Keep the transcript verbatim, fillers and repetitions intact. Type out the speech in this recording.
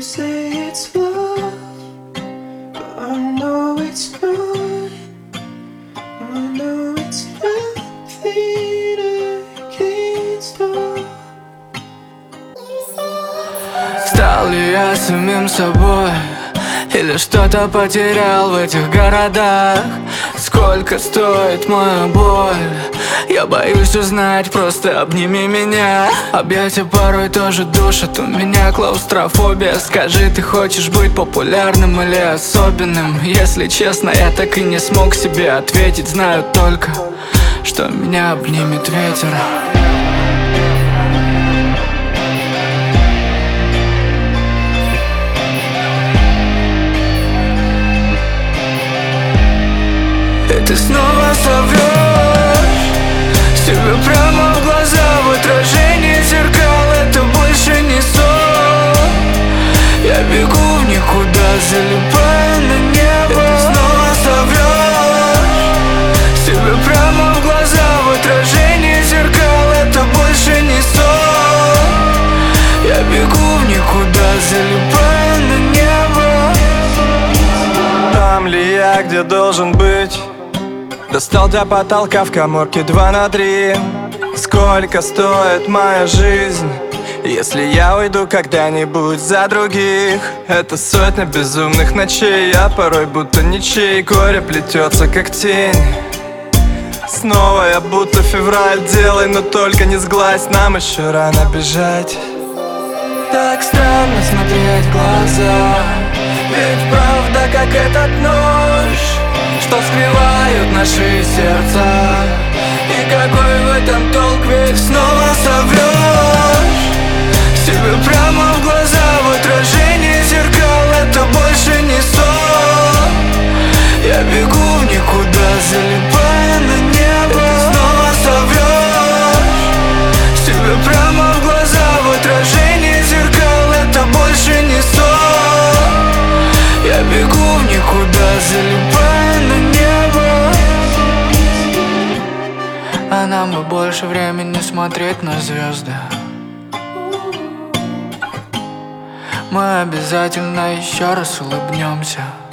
say it's love, but I know it's not. I know it's nothing I can't stop. Стал ли я самим собой? Или что-то потерял в этих городах? Сколько стоит моя боль? Я боюсь узнать, просто обними меня. Объятия порой тоже душат, у меня клаустрофобия. Скажи, ты хочешь быть популярным или особенным? Если честно, я так и не смог себе ответить. Знаю только, что меня обнимет ветер. Ты снова соврешь себе прямо в глаза, в отражении зеркал. Это больше не сон. Я бегу в никуда, залипаю на небо. Ты снова соврешь себе прямо в глаза, в отражении зеркал. Это больше не сон. Я бегу в никуда, залипаю на небо. Там ли я, где должен быть? Достал до потолка в каморке два на три. Сколько стоит моя жизнь, если я уйду когда-нибудь за других? Это сотня безумных ночей, я порой будто ничей. Горе плетется как тень. Снова я будто февраль, делай, но только не сглазь. Нам еще рано бежать. Так странно смотреть в глаза, ведь правда как этот нож, что скрывают наши сердца. И какой в этом толк, ведь снова соврешь себе прямо в глаза, в отражении зеркал. Это больше не сон. Я бегу в никуда, залипая на небо. Ты снова соврешь себе прямо в глаза, в отражении зеркал. Это больше не сон. Я бегу в никуда, залипая на небо. А нам бы больше времени смотреть на звезды. Мы обязательно еще раз улыбнемся.